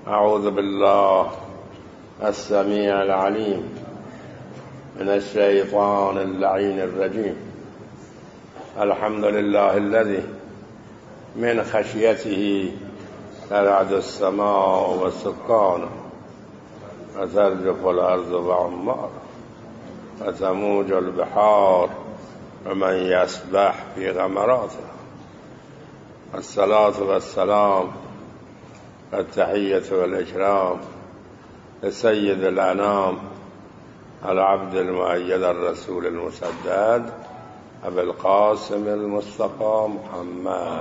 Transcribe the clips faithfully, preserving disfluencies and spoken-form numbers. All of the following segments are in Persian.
أعوذ بالله السميع العليم من الشيطان اللعين الرجيم. الحمد لله الذي من خشيته ترعد السماء والسكان وترجف الأرض وعمار وتموج البحار ومن يسبح في غمراتها. الصلاة والسلام التحية والإكرام لسيد الأنام العبد المؤيد الرسول المسدد أبي القاسم المصطفى محمد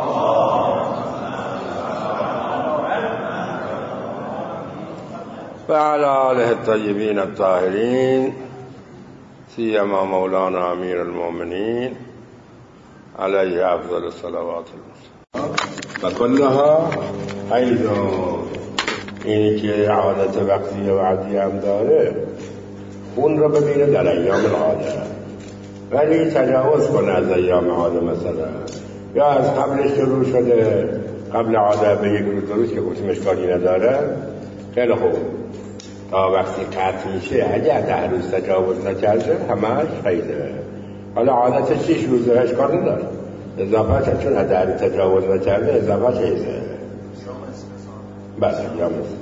وعلى آله الطيبين الطاهرين سيما مولانا أمير المؤمنين عليه أفضل الصلوات و کلها ایضا اینی که عادت وقتی و عادی هم داره اون رو ببینه در ایام العاده، ولی تجاوز کنه از ایام عاده. مثلا یا از قبلش شروع شده، قبل عاده به یک روز روز که گفتیم اشکالی نداره، خیلی خوب تا وقتی قطع میشه اگر ده روز تجاوز نکرده همش خیده. حالا عادت شیش روزه اشکال نداره، اضافه چون در تجاوز نکرده اضافه چیزه. بله یا مثل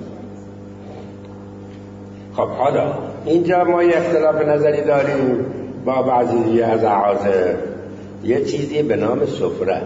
خب حالا اینجا ما یه اختلاف نظری داریم با بعضی از اعاضه. یه چیزی به نام سفره.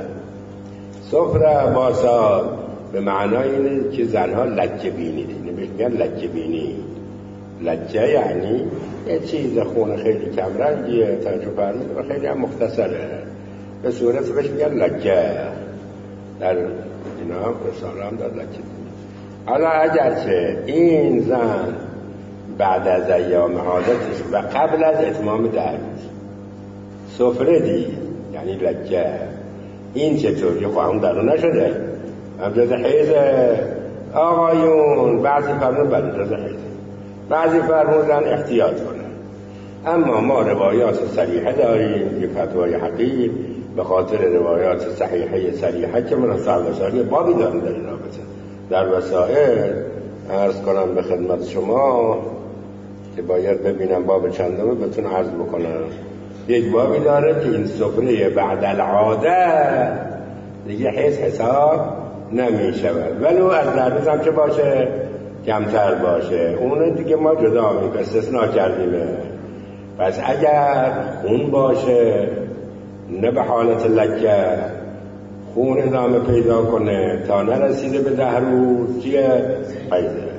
سفره باسا به معنای اینه که زنها لکه بینی دینه، بهش میگن لکه بینی. لکه یعنی یه چیز خونه خیلی کمرنگیه، توجه فرمودید، و خیلی هم مختصره، به صورت بهش میگن لکه. در اینا هم رساله هم داد لکه بینی. حالا اگرچه این زن بعد از ایام عادتش و قبل از اتمام ده روز سفره دید، یعنی لکه، این چطوری؟ خواهم درون نشده، هم جز حیزه آقایون. بعضی فرمون بله جز حیزه، بعضی فرمودن احتیاط کنن. اما ما روایات صریحه داریم، یه فتوای حقیق به خاطر روایات صحیحه صریحه که من سربساری بابی دارم در این رابطه در وسائل. عرض کنم به خدمت شما که باید ببینم باب چندمه بتون عرض بکنم. یک بابی داره که این سفره بعد العاده دیگه حیث حساب نمی شود، ولو از در روز هم چه باشه کمتر باشه، اون دیگه ما جدا می استثناء کردیمه. پس اگر خون باشه نه به حالت لکه، خون ادامه پیدا کنه تا نرسیده به ده روز چیه؟ قیده.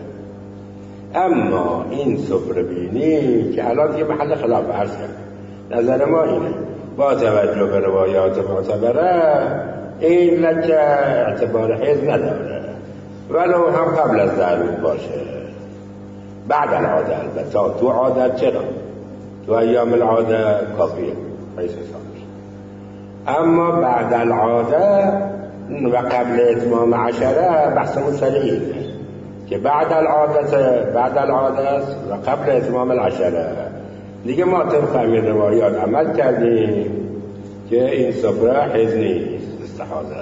اما این سفره بینی که الان دیگه محل خلاف عرض کرد، نظر ما اینه با توجه به روایات معتبره این لکه اعتبار حیض نداره، ولو هم قبل از ده روز باشه. بعد العاده البته تو عادت چرا؟ تو ایام العاده کافیه حیث حسابش. اما بعد العاده و قبل اتمام عشره بحثمون سریعه که بعد العاده بعد العاده است و قبل اتمام العشره. دیگه ما طبق این روایات عمل کردیم که این سفره حیض نیست، استحاضه.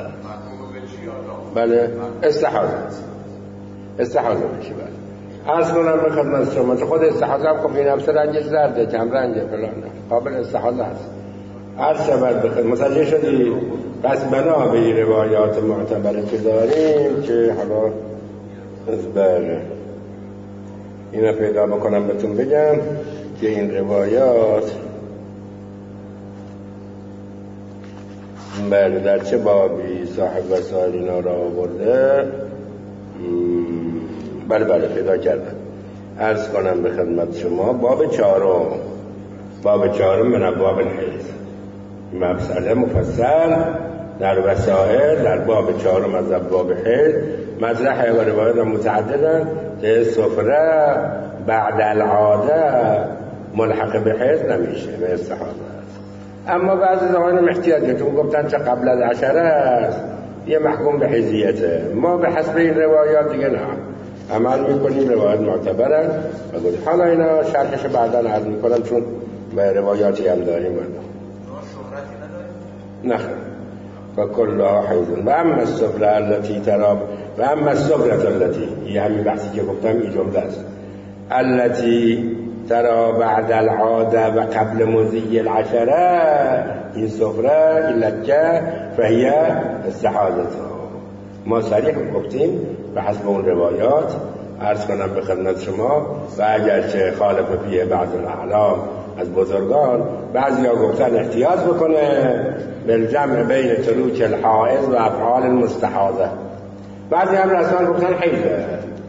بله استحاضه استحاضه میشه. بله عرض کنم به خدمت شما که خود استحاضه هم کفی نفس رنگش زرده، کم رنگه، فلان قابل استحاضه هست. عرض شود به خدمت متوجه شدی؟ پس بنا به این روایات معتبره که داریم که حالا بله اینو پیدا بکنم بهتون بگم که این روایات بله در چه بابی صاحب وسائل اینا را آورده. بله بله پیدا کردم. عرض کنم به خدمت شما باب چهارم، باب چهارم من ابواب الحیض، مبسله مفصل در وسائل در باب چهارم از ابواب حیض مطرحه و روایات متعددن که سفره بعد العاده ملحق به حیض نمیشه، به استحاضه است. اما بعضی زمان احتیاجتون گفتن چه قبل از عشره است یه محکوم به حیضیته. ما به حسب این روایات دیگه نه عمل میکنیم، روایات معتبرن و گفتیم حالا اینا شرحش بعدا عرض میکنم چون به روایاتی هم داریم. نه فكلها حیض و اما السفره التي ترى و اما السفره التي، این همین بحثی که گفتم این جمله است، التي ترى بعد العاده و قبل مضی العشره، این سفره این لکه فهی استحاضته. ما صریح گفتیم به حسب اون روایات، عرض کنم به خدمت شما، و اگرچه خالف فیه بعض الاعلام از بزرگان، بعضی ها گفتن احتیاط بکنه بالجمع بین تلوک الحائض و افعال المستحاضه، بعضی هم رسان گفتن حیضه.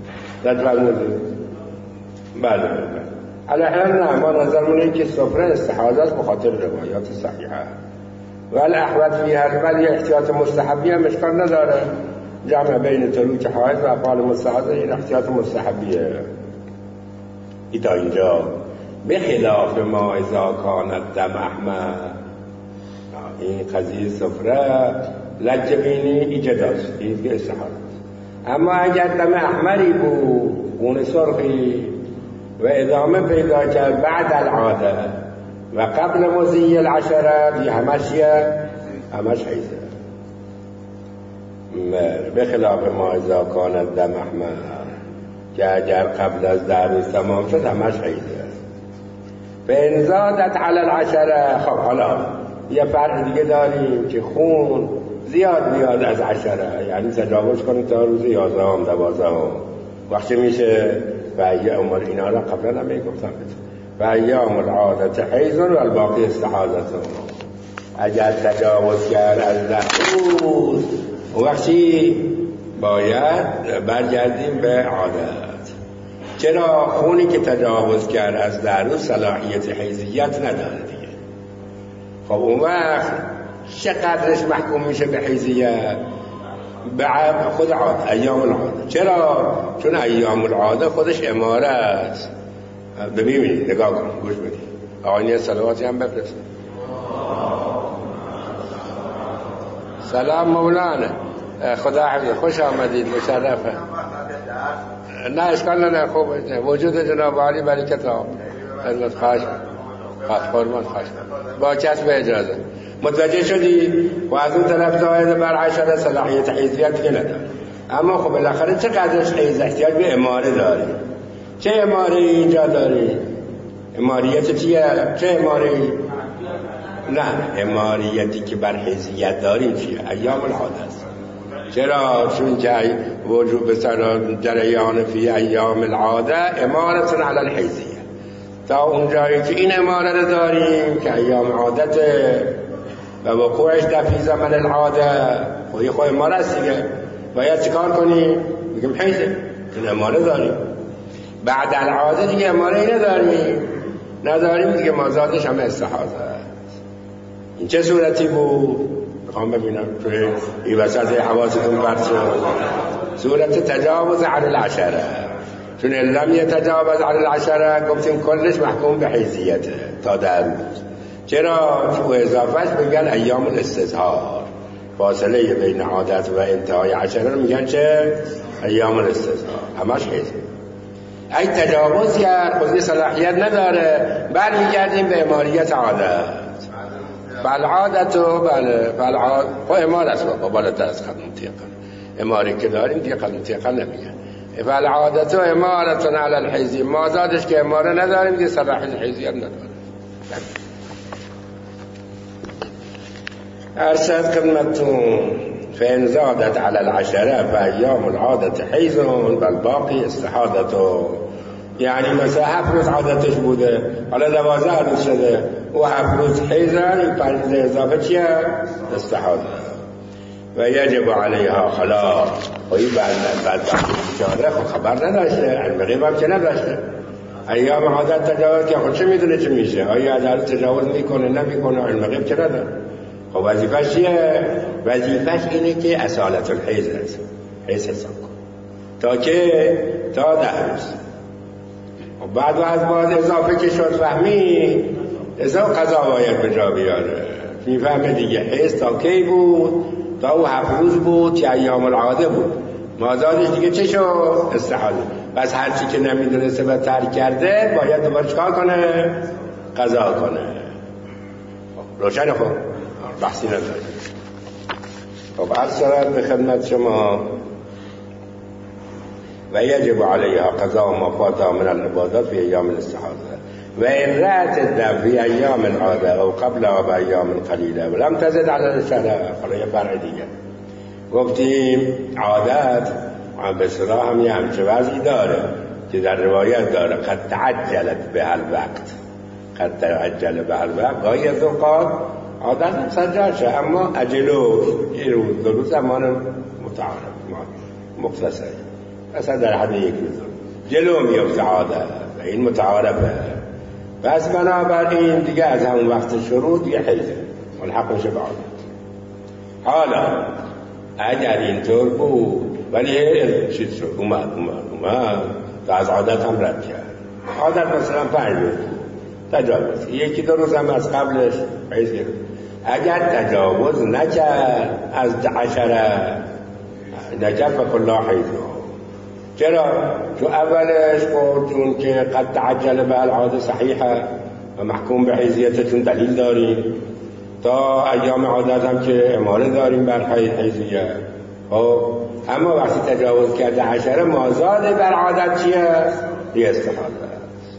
بله الاحیان نه، ما نظرمونه این که سفره استحاضه است به خاطر روایات صحیحه، ولی احوط فیه، ولی احتیاط مستحبی هم اشکال نداره، جمع بین تلوک حائض و افعال مستحاضه این احتیاط مستحبیه. ای تا اینجا به خلاف ما اذا کانت دم احمر، این قضیه سفره لجه بینی ایجاداست، این که استحاضه است. اما اگر دم احمری بود خون سرخی و ادامه پیدا کرد بعد العاده و قبل مضی العشره، بی همش یه همش حیضه. به خلاف ما اذا کانت دم احمر، که اگر قبل از ده روز تمام شد همش حیضه. فان زادت علی العشره، خب حالا یه فرق دیگه داریم که خون زیاد بیاد از عشره، یعنی تجاوز کنه تا روز یازدهم دوازدهم، وقتی میشه و ایام اینا را قبلا هم میگفتم و ایام العادت حیض و الباقی استحاضه. اگر تجاوز کرد از ده روز، وقتی باید برگردیم به عادت. چرا؟ خونی که تجاوز کرد از ده روز صلاحیت حیضیت نداره دیگه. خب اون وقت چقدرش محکوم میشه به حیضیت؟ به خود عاده، ایام العاده. چرا؟ چون ایام العاده خودش اماره است. ببینید، نگاه کن، گوش بدید. آقایان صلواتی هم بفرستید. سلام مولانا، خدا حفظ، خوش آمدید، مشرفه. نه اشکال نداره، خوب وجود جناب عالی برای کتاب خدمت خواهش خواهش فرمان خواهش با کسب اجازه. متوجه شدید؟ و از اون طرف زائد بر عشره صلاحیت حیضیت که نداره. اما خب بالاخره چقدرش حیض احتیاج به اماره داری؟ چه اماره اینجا داری؟ اماریت چیه؟ چه اماره؟ نه، اماریتی که بر حیضیت داری چیه؟ ایام العاده است. چرا؟ چون که وجوب جریان فی ایام العاده امارتون علی الحیضیه. تا اون جایی که این اماره رو داریم که ایام عادت و وقوعش در فی زمن العاده، خب یه خود اماره است دیگه، باید چیکار کنیم؟ بگیم حیضه، چون اماره داریم. بعد العاده دیگه اماره ای نداریم نداریم دیگه، مازادش هم استحاضه. این چه صورتی بود؟ بخوام ببینم توی این وسط حواستون پرت شد. صورت تجاوز عن العشره، چون لم یتجاوز عن العشره گفتیم کلش محکوم به حیضیته تا در روز. چرا؟ تو اضافهش بگن ایام الاستظهار، فاصله بین عادت و انتهای عشره رو میگن چه؟ ایام الاستظهار، همش حیضه. ای تجاوز کرد خودی صلاحیت نداره، برمیگردیم به اماریت عادت. فالعادتو بله فالعاد خب اماره است، با بالاتر از قانون تیقن اماری که داریم دیگه قانون تیقن نمیگن. فالعادتو امارتون علی الحیضی، ما زادش که اماره نداریم دیگه صلاحیت حیضیت نداره. ارشد خدمتون فإن زادت على العشره فأيام العادة حیض والباقی استحاضته. یعنی مثلا هفت روز عادتش بوده، حالا دوازده روز شده و هفت روز حیضن، این پنج روز اضافه چیه؟ استحاضه. و یجب علیها خلاق. و این بعد بعد بیچاره خب خبر نداشته، علم غیب هم که نداشته. ایام عادت تجاوز که خود چه میدونه چه میشه؟ آیا عدالت تجاوز میکنه نمیکنه؟ علم غیب که نداره. خب وظیفش چیه؟ وظیفش اینه که اصالت الحیض است، حیض حساب کن تا که تا ده روز. و بعد و از بعد اضافه که شد فهمی اضافه قضا باید به جا بیاره، میفهمه دیگه حیض تا کی بود؟ تا او هفت روز بود که ایام العاده بود، مازادش دیگه چه شد؟ استحاضه. پس هرچی که نمیدونسته و ترک کرده باید دوباره چکار کنه؟ قضا کنه. روشن؟ خب بحثی نداره. خب عرض شود به خدمت شما و یجب علیها قضاء ما فاتها من العبادات فی ایام الاستحاضه و ان رأت الدم فی ایام العاده او قبلها بایام قلیله ولم تزد علی الشرع. حالا یه فرق دیگه گفتیم عادت به اصطلاح هم یه همچه وضعی داره که در روایت داره قد تعجلت به الوقت، قد تعجل به الوقت. گاهی از اوقات عادت هم سجاشه اما عجلو یه روز دو روز زمان متعارف مختصری مثلا در حد یک روز جلو میفته عادت و این متعارفه. پس بنابراین دیگه از همون وقت شروع دیگه حیزه ملحق میشه به عادت. حالا اگر اینطور بود ولی چیز شد اومد اومد اومد تا از عادت هم رد کرد، عادت مثلا پنج روز تجاوز یکی دو روز هم از قبلش حیز گرفت، اگر تجاوز نکرد از عشره نکرد فکلا حیزه. چرا؟ چون اولش خود چون که قد تعجل به العاده صحیحه و محکوم به حیزیت، چون دلیل داریم تا ایام عادت هم که اماره داریم بر حیزیه. خب اما وقتی تجاوز کرده عشره مازاد بر عادت چیه؟ یه استحاله است.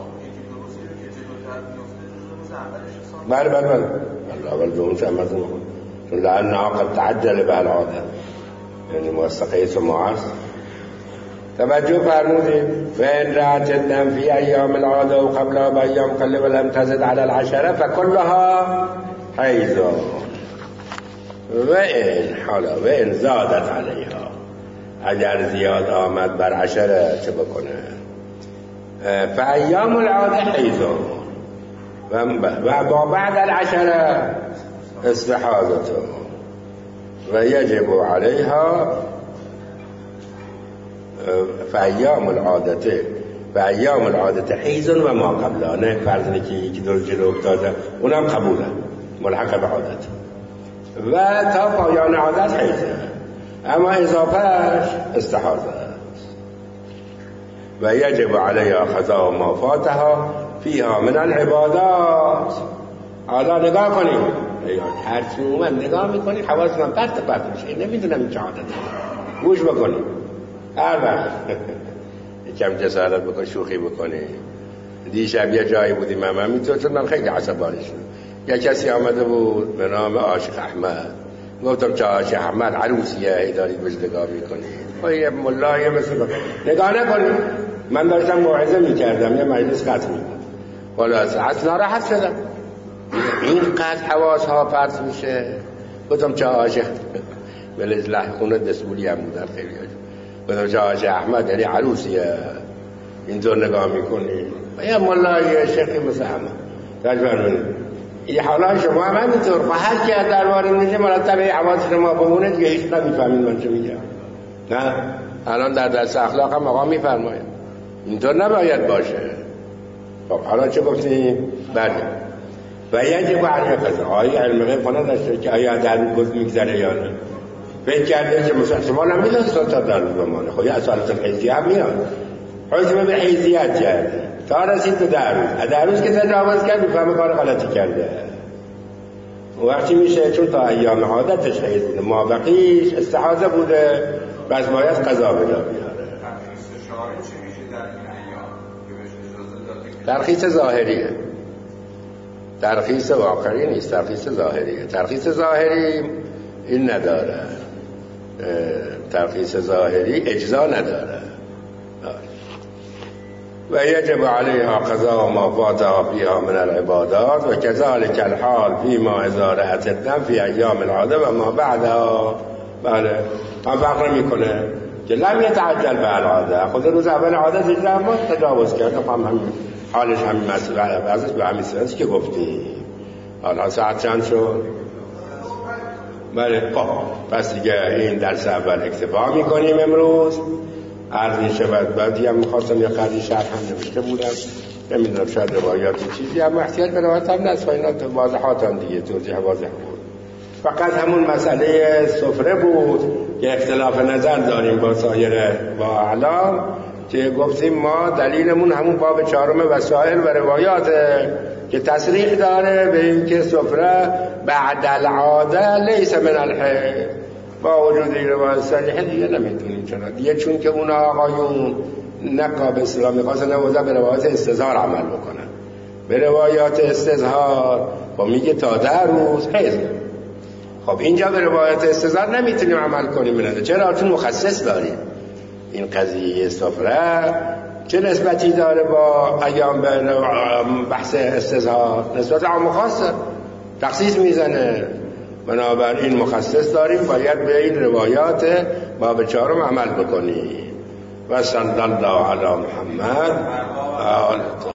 بله بله بله اول دوم شمز نمون چون لعنها قد تعجل به العاده یعنی موثقه سماع است. توجه فرمودید و ان رأت الدم فی ایام العاده و قبلها بایام قلیله ولم تزد علی العشره فکلها حیض. و این حالا و ان زادت علیها اگر زیاد آمد بر عشره چه بکنه؟ فایام العاده حیض و با بعد العشره استحاضته و یجب علیها فایام العادته فایام العادته حیض و ما قبلها. نه فرض اینه که یکی دو جلو افتاده اونم قبوله ملحق به عادت و تا پایان عادت حیضه اما اضافهش استحاضه است. و یجب علیها قضاء ما فاتها فیها من العبادات. حالا نگاه کنیم هرچی من نگاه میکنیم حواس من پرت پرت میشه نمیدونم این چه عادته. گوش بکنیم هر وقت یکم جسارت بکن شوخی بکنی. دیشب یه جایی بودیم هم همینطور چون من خیلی عصبانی شدم. یه کسی آمده بود به نام عاشق احمد. گفتم چه عاشق احمد عروسیه دارید بهش نگاه میکنید؟ یه ملایه مثل بکنید نگاه نکنید. من داشتم موعظه میکردم یه مجلس قطع میکنم والا اصلا ناراحت شدم این قطع حواس ها پرت میشه. گفتم چه عاشق بلج لحقونه دسبولی هم بودن خیلی گفتم چه عاشق احمد یعنی عروسیه اینطور نگاه میکنی و یه ملایه شیخی مثل احمد تجبرونی یه حالا شما هم همینطور خواهد که در وارد میشه مرتب حواس شما بمونه دیگه هیچ نمیفهمید من چه میگم. نه الان در درس اخلاق هم آقا میفرماید اینطور نباید باشه. خب حالا چه گفتیم؟ بله و یجب علیها قضاء. آیا علم غیب خونه داشته که آیا در روز میگذره یا نه؟ فکر کرده که مثلا شما نمیدونست تا در روز بمانه. خب یه اصالت الحیزی هم میاد حکم به حیزیت کرده تا رسید تو در روز در روز که تجاوز کرد میفهمه کار غلطی کرده. وقتی میشه چون تا ایام عادتش حیض بوده ما بقیش استحاضه بوده بس باید قضا بدا بیاره. ترخیص ظاهریه ترخیص واقعی نیست ترخیص ظاهریه. ترخیص ظاهری این نداره ترخیص ظاهری اجزا نداره. و یجب علیها قضاء ما فاتها فیها من العبادات و کذالک الحال فیما اذا رأت الدم فی ایام العاده و ما بعدها. بله ما فرق میکنه که لم یتعجل به العاده خود روز اول عادت اجرا ما تجاوز کرده خب هم حالش همین مسئله ازش به همین صورتی که گفتیم. حالا ساعت چند شد؟ بله خب پس دیگه این درس اول اکتفا میکنیم امروز. عرض می شود بعدی هم میخواستم یا قدری شرح هم نوشته بودم نمیدونم شاید روایاتی چیزی هم احتیاج به روایت هم نست و اینا واضحات هم دیگه توضیح واضح بود. فقط همون مسئله سفره بود که اختلاف نظر داریم با سایر با اعلام که گفتیم ما دلیلمون همون باب چهارم وسائل و روایاته که تصریح داره به این که سفره بعد العاده لیس من الحیض با وجود این روایت صریحه دیگه نمیتونیم. چرا دیگه؟ چون که اون آقایون نقا به اصطلاح میخواستن نوزه به روایت استظهار عمل بکنن. به روایات استظهار با میگه تا در روز حیض. خب اینجا به روایت استظهار نمیتونیم عمل کنیم. بنده چرا؟ چون مخصص داریم. این قضیه سفره چه نسبتی داره با ایام به بحث استظهار؟ نسبت عام خاصه، تخصیص میزنه. بنابراین مخصص داریم، باید به این روایات باب چهارم عمل بکنیم. و صلی الله علی محمد.